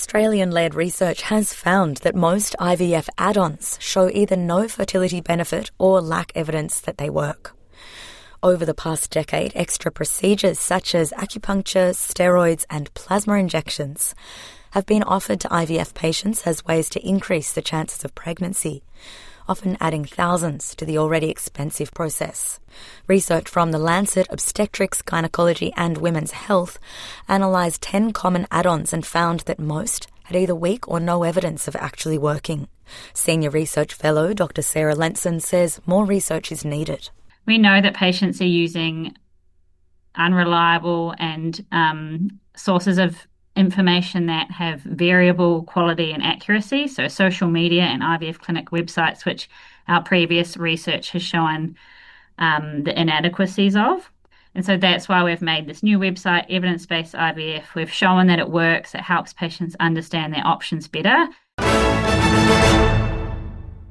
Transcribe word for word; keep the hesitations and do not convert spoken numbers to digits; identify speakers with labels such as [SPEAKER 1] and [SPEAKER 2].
[SPEAKER 1] Australian-led research has found that most I V F add-ons show either no fertility benefit or lack evidence that they work. Over the past decade, extra procedures such as acupuncture, steroids and plasma injections have been offered to I V F patients as ways to increase the chances of pregnancy, often adding thousands to the already expensive process. Research from the Lancet Obstetrics, Gynecology and Women's Health analysed ten common add-ons and found that most had either weak or no evidence of actually working. Senior Research Fellow Doctor Sarah Lenson says more research is needed.
[SPEAKER 2] We know that patients are using unreliable and um, sources of information that have variable quality and accuracy, so social media and I V F clinic websites, which our previous research has shown um, the inadequacies of. And so that's why we've made this new website, Evidence-Based I V F. We've shown that it works, it helps patients understand their options better.